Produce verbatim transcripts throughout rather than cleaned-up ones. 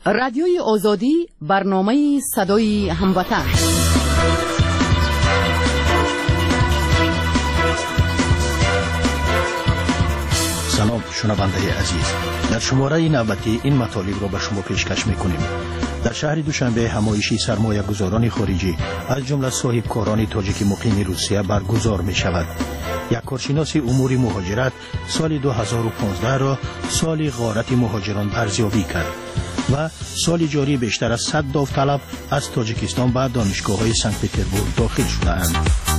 رادیوی آزادی، برنامه صدای هموطن. سلام شنونده عزیز، در شماره نوبتی این مطالب را به شما پیشکش میکنیم. در شهر دوشنبه همایشی سرمایه گذاران خارجی از جمله صاحبکاران تاجیک مقیم روسیه برگزار می شود. یک کارشناس امور مهاجرت سال دو هزار و پانزده را سال غارت مهاجران ارزیابی کرد و سال جاری بیشتر از صد داوطلب از تاجیکستان به دانشگاه‌های سنت پترزبورگ داخل شده‌اند.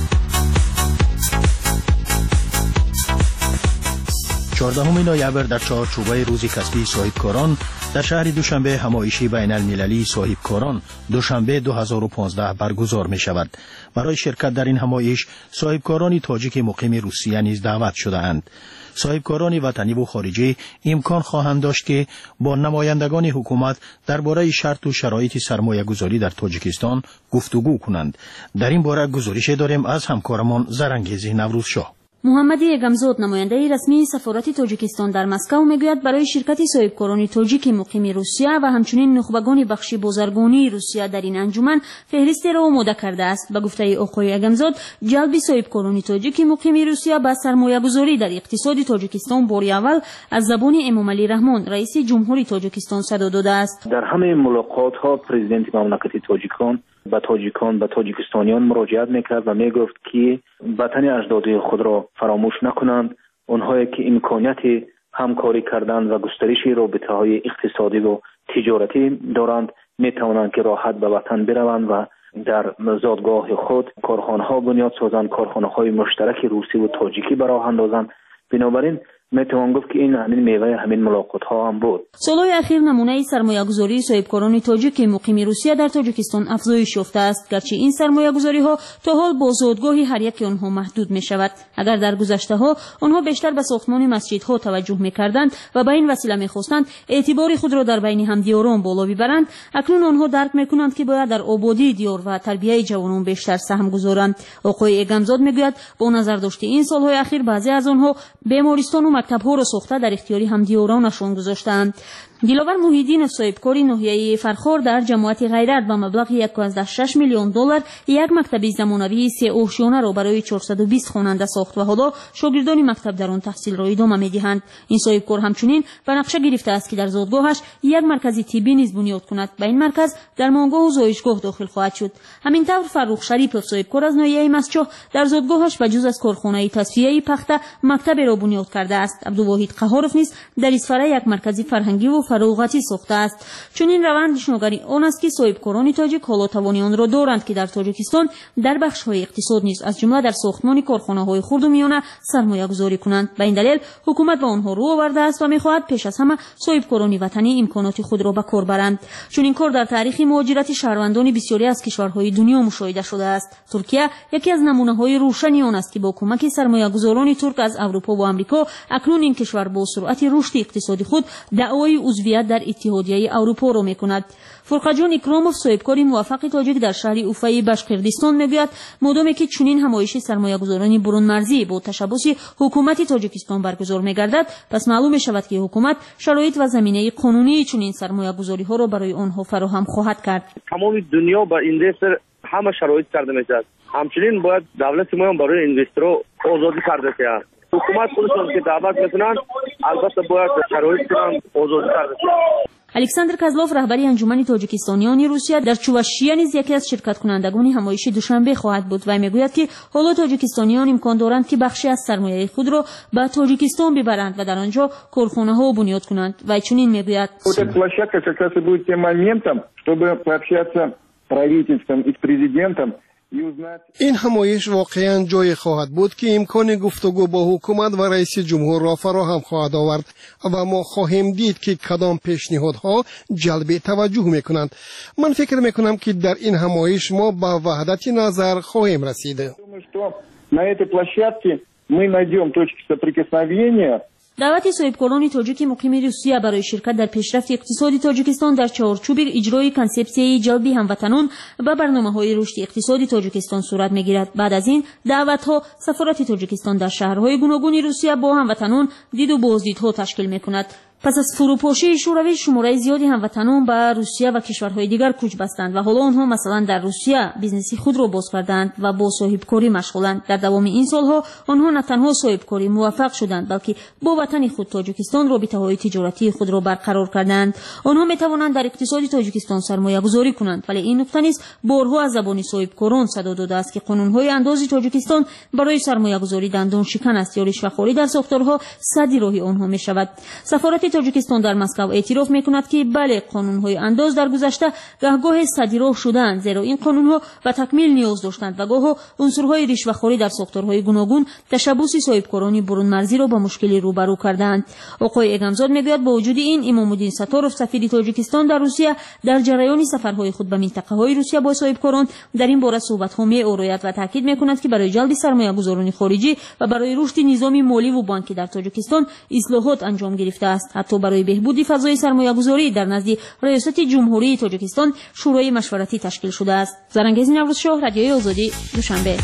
چهاردهم نوامبر در چهارچوبه روز کسبی صاحبکاران در شهر دوشنبه همایشی بین المللی صاحبکاران دوشنبه دو هزار و پانزده برگزار می شود. برای شرکت در این همایش صاحبکاران تاجیک مقیم روسیه نیز دعوت شده اند. صاحبکاران وطنی و خارجی امکان خواهند داشت که با نمایندگان حکومت درباره شرط و شرایط سرمایه گذاری در تاجیکستان گفتگو کنند. در این باره گزارش داریم از همکارمان زرنگیز نوروز شاه. محمد یگمزاد نماینده رسمی سفارت تاجیکستان در مسکو میگوید برای شرکت صاحبکاران تاجیک مقیم روسیه و همچنین نخبگان بخش بازرگانی روسیه در این انجمن فهرستی را آماده کرده است. به گفته آقای یگمزاد، جلب صاحبکاران تاجیک مقیم روسیه به سرمایه گذاری در اقتصاد تاجیکستان باری اول از زبان امامعلی رحمان رئیس جمهوری تاجیکستان صدا داده است. در همه ملاقات ها پرزیدنت مملکت تاجیکان به تاجیکان به تاجیکستانیان مراجعت میکرد و میگفت که وطن اجدادی خود را فراموش نکنند. اونهایی که امکانیت همکاری کردن و گسترش رابطه های اقتصادی و تجارتی دارند میتوانند که راحت به وطن بروند و در زادگاه خود کارخانه ها بنیاد سازند، کارخانه های مشترک روسی و تاجیکی به راه اندازند. بنابراین میتوان گفت که این همین میوه همین ملاقات ها هم بود. سالهای اخیر نمونه سرمایه گذاری صاحبکاران تاجیک مقیم روسیه در تاجیکستان افزایش یافته است، گرچه این سرمایه گذاری ها تا حال با زادگاه هر یک آنها محدود می شود. اگر در گذشته ها آنها بیشتر به ساختمان مسجدها توجه می کردند و به این وسیله می خواستند اعتبار خود را در بین همدیاران بالا ببرند، اکنون آنها درک می کنند که باید در آبادی دیار و تربیت جوانان بیشتر سهم گذارند. آقای اگمزاد میگوید با نظر داشته این سالهای اخیر بعضی از آنها بیمارستان و مکتب‌ها را ساخته در اختیاری همدیارانشان گذاشتند. دلاور محیدین صاحبکار ناحیه فرخار در جماعت غیرت با مبلغ یک و شش میلیون دلار یک مکتب زمانوی سه آشیانه را برای چهارصد و بیست خواننده ساخت و حالا شاگردان مکتب در آن تحصیل را ادامه می‌دهند. این صاحبکار همچنین به نقشه گرفته است که در زادگاهش یک مرکز طبی نیز بنیاد کند. به این مرکز درمانگاه و زایشگاه داخل خواهد شد. همینطور فرخ شریف صاحبکار از ناحیه مسجد در زادگاهش به جز از کارخانه تصفیه پخته مکتب را بنیاد کرده است. عبدالواحد قهارف نیز در اسفره یک مرکز فرهنگی و فراغتی ساخته است. چون این روند نشانگری آن است که صاحبکاران تاجیک حالا توانی آن را دارند که در تاجیکستان در بخش‌های اقتصاد نیز از جمله در ساختمان کارخانه‌های خرد و میانه سرمایه گذاری کنند. به این دلیل حکومت به آنها رو آورده است و می‌خواهد پیش از همه صاحبکاران وطنی امکانات خود را به کار برند. چون این کار در تاریخ مهاجرت شهروندان بسیاری از کشورهای دنیا مشاهده شده است. ترکیه یکی از نمونه‌های روشنی آن است که با کمک سرمایه‌گذاران ترک از اروپا و آمریکا اکنون این کشور با سرعت رشد اقتصادی خود دعوای عضویت در اتحادیه اروپا را می‌کند. فرقجان اکراموف صاحبکار موفق تاجیک در شهر اوفای بشقردستان میگوید مادامی که چنین همایش سرمایه‌گذاران برون مرزی با تشبث حکومت تاجیکستان برگزار می‌گردد، پس معلوم می‌شود که حکومت شرایط و زمینه قانونی چنین سرمایه‌گذاری‌ها را برای آنها فراهم خواهد کرد. تمام دنیا با این دستر همه شرایط کرده می‌شود. همچنین باید دولت ما هم برای اینوسترها آزادی کرده شود. حکومت خودشون که دعوت میکنن البته باید شرایط کنن آزادی کرده شود. الکساندر کازلوف رهبری انجمن تاجیکستانیان روسیه در چواشیه نیز یکی از شرکت کنندگان همایش دوشنبه خواهد بود و میگوید که حالا تاجیکستانیان امکان دارند که بخشی از سرمایه خود را به تاجیکستان ببرند و در آنجا کارخانه‌ها بنیاد کنند. و چنین میگوید площадка как раз и будет тем моментом, чтобы пообщаться с правительством и с президентом. این همایش واقعا جای خواهد بود که امکان گفتگو با حکومت و رئیس جمهور را فراهم خواهد آورد و ما خواهیم دید که کدام پیشنهادها جلب توجه میکنند. من فکر میکنم که در این همایش ما به وحدت نظر خواهیم رسید. На этой площадке мы найдем точки соприкосновения. دعوت صاحبکاران تاجیک مقیم روسیه برای شرکت در پیشرفت اقتصادی تاجیکستان در چارچوب اجرای کنسپسیه جلب هموطنان و برنامه‌های رشد اقتصادی تاجیکستان صورت می‌گیرد. بعد از این دعوت‌ها سفارت تاجیکستان در شهرهای گوناگون روسیه با هموطنان دید و بازدیدها تشکیل می‌کند. پس از فروپاشی شوروی شماره زیادی هموطنان به روسیه و کشورهای دیگر کوچ بستند و حالا آنها مثلا در روسیه بیزنسی خود را باز کردند و با صاحبکاری مشغولند. در دوام این سالها آنها نه تنها صاحبکاری موفق شدند بلکه با وطن خود تاجیکستان رابطه‌های تجارتی خود را برقرار کردند. آنها می توانند در اقتصاد تاجیکستان سرمایه گذاری کنند، ولی این نکته نیز بارها از زبان صاحبکاران صدا داده است که قانون‌های انداز تاجیکستان برای سرمایه گذاری دندان شکن است یا رشوه‌خواری در ساختارها سد راهی آنها می شود. سفارت تاجیکستان در مسکو اعتراف می کند که بله، قانون‌های انداز در گذشته گاه سد راه شدند، زیرا این قانون‌ها به تکمیل نیاز داشتند و گاه عنصرهای رشوه‌خواری در ساختارهای گوناگون تشبث صاحبکاران برون مرزی را با مشکلی روبرو کردند. آقای اگمزاد میگوید با وجود این امام الدین ستارov سفیر تاجیکستان در روسیه در جریان سفرهای خود به منطقه‌های روسیه با صاحبکاران در این باره صحبت‌ها می‌آورد و تاکید می‌کند که برای جلب سرمایه‌گذاران خارجی و برای رشد نظام مالی و بانکی در تاجیکستان اصلاحات انجام گرفته است. حتی برای بهبود فضای سرمایه‌گذاری در نزد ریاست جمهوری تاجیکستان شورای مشورتی تشکیل شده است. زرنگیز نوروزشاه، رادیوی آزادی، دوشنبه.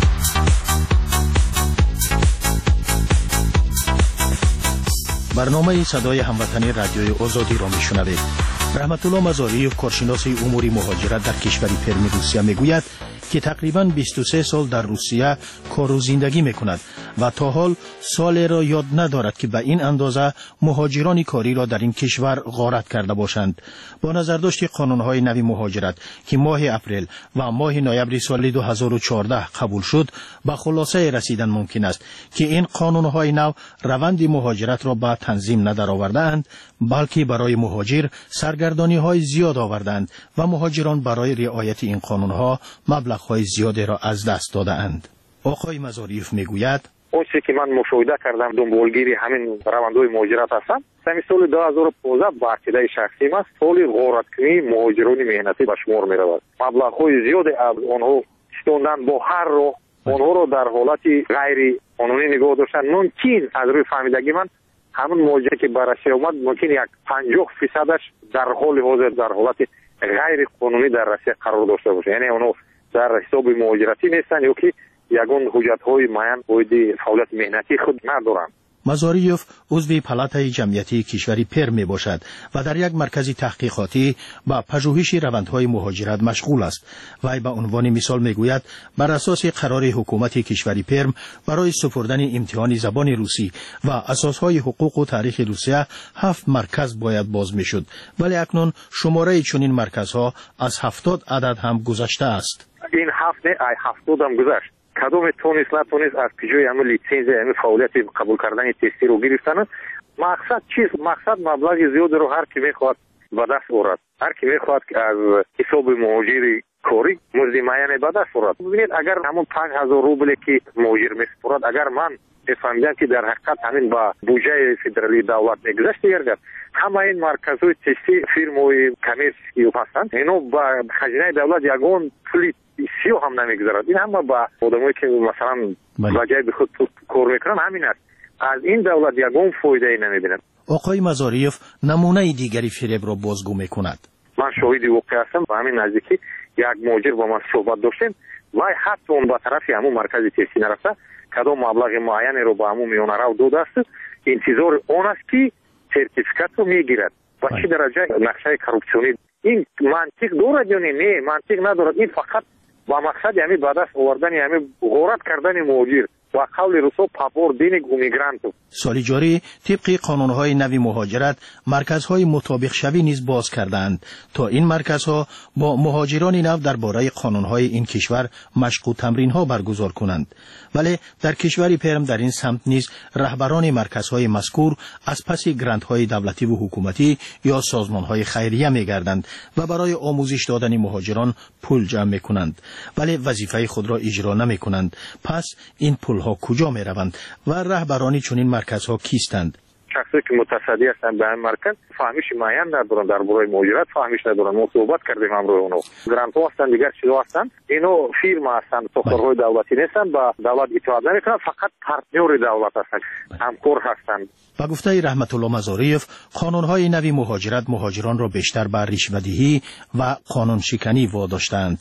برنامه صدای هموطنی رادیوی آزادی را میشنوید. رحمت الله مزاریف، کارشناس امور مهاجرت در کشور پرم روسیه میگوید که تقریباً بیست و سه سال در روسیه کار و زندگی میکند و تا حال سالی را یاد ندارد که به این اندازه مهاجران کاری را در این کشور غارت کرده باشند. با نظرداشت قانونهای نوی مهاجرت که ماه اپریل و ماه نوامبر سال دو هزار و چهارده قبول شد، به خلاصه رسیدن ممکن است که این قانونهای نو روند مهاجرت را به تنظیم ندرآوردند، بلکه برای مهاجر سرگردانی های زیاد آوردند و مهاجران برای رعایت این قانونها مبلغ های زیادی را از دست دادند. آقای مزاریف میگوید اون چیزی که من مشاهده کردم دنبالگیری همین روندهای مهاجرت هستم. سال سال دو هزار و پانزده با عقیده شخصی است سال غارتکنی مهاجران مهنتی به شمار می رود. مبلغ های زیادی از آنها ستوندن با هر راه آنها را در حالت غیر قانونی نگاه داشتن. ممکن از روی فهمیدگی من همون مهاجر که بررسی آمد ممکن یک پنجاه فیصدش در حال حاضر در حالت غیر قانونی در روسیه قرار داشته باشه، یعنی اونها در حساب مهاجرتی نیستن یا که یگان حجت‌های معین باید فعالیت مهنتی خود ندارند. مزاریف عضو پالاتای جمعیتی کشوری پرم می باشد و در یک مرکز تحقیقاتی با پژوهش روندهای مهاجرت مشغول است. وی به عنوان مثال می گوید بر اساس قرار حکومت کشوری پرم برای سپردن امتحان زبان روسی و اساسهای حقوق و تاریخ روسیه هفت مرکز باید باز می شد، ولی اکنون شماره چنین مرکزها از هفتاد عدد هم گذشته است. این هفت نه ای هفتاد هم گذشت. کدام تونس نتونست از پیجوی همه لیسنس همه فعالیت قبول کردن تستی رو گرفتن. مقصد چیست؟ مقصد مبلغ زیاد رو هر کی میخواد به دست آورد. هر کی میخواد که از حساب مهاجری کاری مزد معین به دست آورد. ببینید اگر همون پنج هزار روبل که مهاجر میسپرد اگر من بفهمیدم که در حقیقت همین با بودجه فدرالی دولت نگذشت گردد، همه این مرکزهای تستی فیرم‌های کمیرسکی هستند، اینو با خزینه دولت یگان پولی سیو هم نمیگذارد. این همه با آدمایی که مثلا وجه به خود کار میکنن همین است. از این دولت یگان فایده ای نمیبینند. آقای مزاریف نمونه دیگری فریب را بازگو میکند. من شاهد واقع هستم. با همین نزدیکی یک مهاجر با من صحبت داشتیم و حتی اون با طرفی همون مرکز تستی نرفته، کدام مبلغ معینی رو با همون میونه رو داده است، انتظار اون است که سرتیفیکات رو میگیرد. و چه درجه نقشه کورپسیونی این منطق دارد یا نه؟ منطق ندارد. این فقط با مقصد یعنی به دست آوردن یعنی غارت کردن مهاجر و قول روسو پاپور دینگ میگرانتو. سال جاری طبق قانونهای نوی مهاجرت مرکزهای مطابق شوی نیز باز کردند تا این مرکزها با مهاجران نو درباره قانونهای این کشور مشق و تمرینها برگزار کنند. ولی در کشور پرم در این سمت نیز رهبران مرکزهای مذکور از پس گرانت‌های دولتی و حکومتی یا سازمانهای خیریه می‌گردند و برای آموزش دادن مهاجران پول جمع می‌کنند، ولی وظیفه خود را اجرا نمی‌کنند. پس این پول‌ها کجا می‌روند و رهبران چنین مرکزها کیستند؟ شخصی که متصدی هستند به این مرکز فهمیش معین ندارن درباره مهاجرت، فهمیش ندارن. ما صحبت کردیم امروز اونو گرانت‌ها هستند، دیگر چیزا هستند. اینو فیرما هستند، ساختارهای دولتی نیستند، با دولت اطاعت نمی‌کنند، فقط پارتنر دولت هستند، همکار هستند. با گفته رحمت الله مزاریف، قانون‌های نوی مهاجرت مهاجران را بیشتر بر رشوه‌دهی و قانون شکنی واداشتند.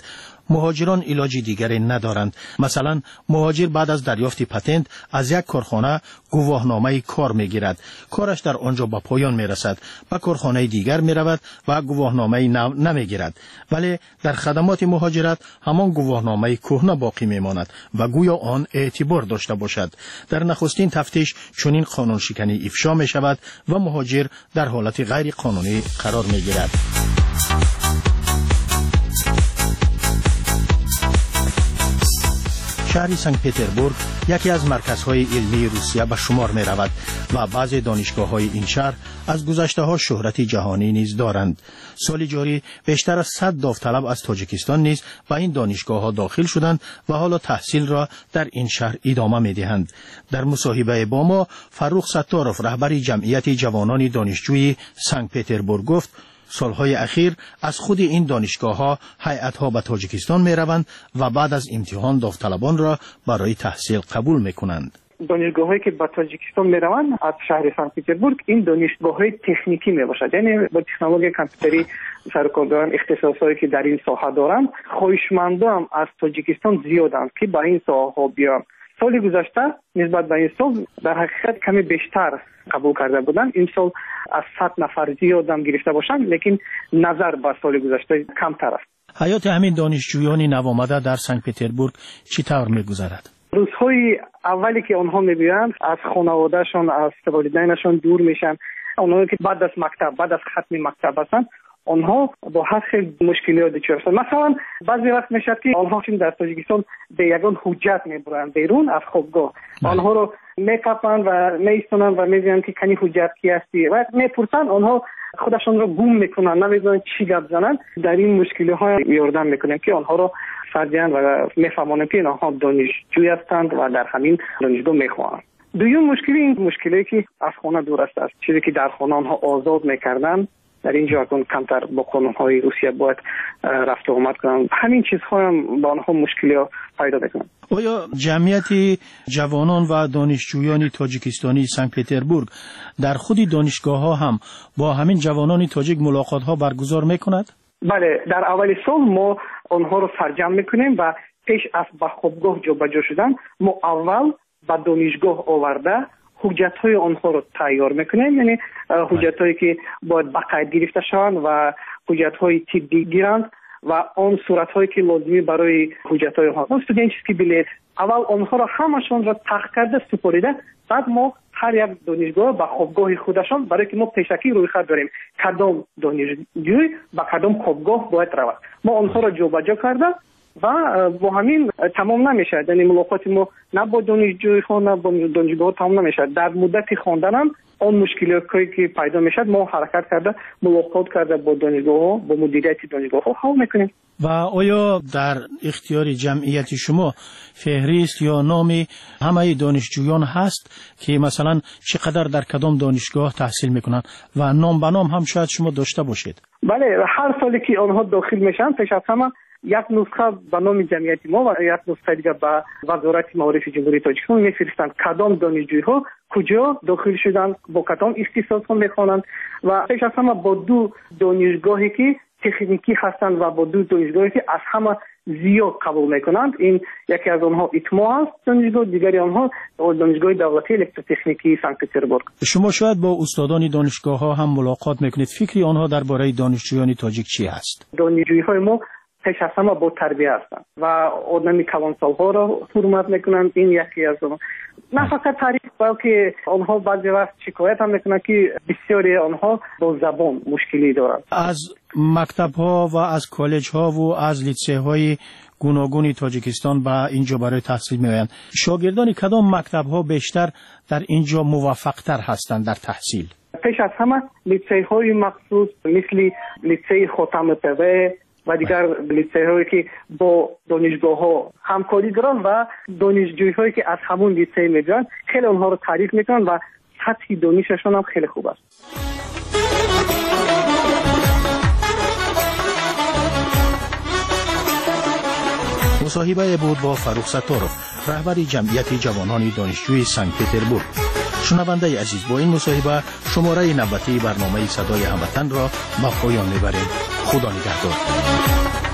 مهاجران علاج دیگری ندارند. مثلا مهاجر بعد از دریافت پتنت از یک کارخانه گواهنامه کار میگیرد. کارش در آنجا به پایان میرسد. به کارخانه دیگر میرود و گواهنامه نمیگیرد. ولی در خدمات مهاجرت همان گواهنامه کهنه باقی میماند و گویا آن اعتبار داشته باشد. در نخستین تفتیش چنین قانون شکنی افشا می شود و مهاجر در حالت غیر قانونی قرار می گیرد. شهر سنت پتربورگ یکی از مرکزهای علمی روسیه به شمار می رود و بعضی دانشگاه های این شهر از گذشته ها شهرت جهانی نیز دارند. سال جاری بیشتر از صد داوطلب از تاجیکستان نیز به این دانشگاه ها داخل شدند و حالا تحصیل را در این شهر ادامه می دهند. در مصاحبه با ما فروخ ستاروف رهبر جمعیت جوانان دانشجوی سنت پتربورگ گفت سالهای اخیر از خود این دانشگاه ها هیئت‌ها به تاجیکستان می روند و بعد از امتحان داوطلبان را برای تحصیل قبول می کنند. دانشگاه‌هایی که به تاجیکستان می روند از شهر سنت پتربورگ این دانشگاه‌های تکنیکی می باشد، یعنی با تکنولوژی کامپیوتری سرکردگان اختصاصایی که در این ساحه دارند. خواهشمندان از تاجیکستان زیادند که به این ساحه ها بیان. سال گذشته نسبت به این سال در حقیقت کمی بیشتر قبول کرده بودند. این سال از صد نفر زیاد هم گرفته باشند، لیکن نظر به سال گذشته کمتر است. حیات همین دانشجویان نوآمده در سنت پتربورگ چطور می‌گذرد؟ روزهای اولی که آنها می‌بینند از خانواده‌شان، از والدینشان دور میشن. آنها که بعد از مکتب، بعد از ختم مکتب هستند، آنها با هر خیلی مشکلات دچار هستند. مثلا بعضی وقت میشه که آنها که در تاجیکستان به یگان حجت میبرند بیرون از خوابگاه، آنها رو میکپند و میستونند و میگویند که کنی حجت کی هستی و میپرسند، آنها خودشان رو گم میکنند، نمیدونند چی گپ زنند. در این مشکلات یاردن میکنیم که آنها رو فرجن و میفهمانند که آنها دانشجوی هستند و در همین دانشگاه میخوانند. دوم مشکلی این مشکلی که از خانه دور است، چیزی که در خانه آنها آزاد میکردند در اینجا اگه کمتر با قانون‌های روسیه باید رفت و آمد کنند. همین چیزها هم با آنها مشکلی پیدا میکنند. آیا جمعیت جوانان و دانشجویان تاجیکستانی سنت پتربورگ در خود دانشگاه ها هم با همین جوانان تاجیک ملاقات ها برگزار میکند؟ بله، در اول سال ما آنها رو سرجم میکنیم و پیش از به خوابگاه جابجا شدن ما اول به دانشگاه آورده حجت‌های آنها رو تیار میکنیم، یعنی حجت‌هایی که باید بقید گرفته شوند و حجت‌های طبی گیرند و آن صورت‌هایی که لازمی برای حجت‌های آنها، استودنتسکی بلیت، اول آنها رو همشون را تحقیق کرده سپریده، بعد ما هر یک دانشگاه به خوابگاه خودشان، برای که ما پیشکی رویخط داریم کدام دانشجوی به کدام خوابگاه باید رود، ما آنها را جابجا کرده و با همین تمام نمیشه. یعنی ملاقات ما نه با دانشجوی خان نه با دانشگاه تمام نمیشه. در مدت خواندن هم آن مشکلاتی که پیدا میشه ما حرکت کرده ملاقات کرده با دانشگاه ها، با مدیریت دانشگاه ها حل میکنیم. و آیا در اختیار جمعیت شما فهرست یا نامی همه دانشجویان هست که مثلا چقدر در کدام دانشگاه تحصیل میکنن و نام به نام هم شاید شما داشته باشید؟ بله، هر سالی که آنها داخل میشن پیش از همه یک نسخه به نام جمعیت ما و یک نسخه دیگه به وزارت معارف جمهوری تاجیکستان میفرستند کدام دانشجوی ها کجا داخل شدن، با کدام اختصاص ها میخوانند و پیش از همه با دو دانشگاهی که تکنیکی هستند و با دو دانشگاهی که از همه زیاد قبول میکنند. این یکی از آنها ایتما است دانشگاه، دیگری آنها دانشگاه دولتی الکتروتکنیکی سنت پتربورگ. شما شاید با استادان دانشگاه ها هم ملاقات میکنید، فکری آنها درباره دانشجویان تاجیک چی است؟ دانشجوی های ما پیش از همه با تربیه هستند و آدمی کلانسال‌ها را حرمت میکنند. این یکی از اون، نه فقط تعریف بلکه آنها بعضی وقت شکایت هم میکنند که بسیاری آنها با زبان مشکلی دارند. از مکتب ها و از کالج ها و از لیسه های گوناگون تاجیکستان به اینجا برای تحصیل میآیند. شاگردان کدام مکتب ها بیشتر در اینجا موفق تر هستند در تحصیل؟ پیش از همه لیسه های مخصوص مثل لیسه خاتم پوه و دیگر لیسه هایی که با دانشگاه ها همکاری دارن و دانشجوی هایی که از همون لیسه میگن خیلی اونها رو تعریف میکنن و سطح دانششون هم خیلی خوب است. مصاحبه بود با فروخ ستاروف رهبر جمعیت جوانان دانشجوی سنت پتربورگ. شنونده عزیز، با این مصاحبه شماره نوبتی برنامه صدای هموطن را به پایان میبریم. خدا نگهدار.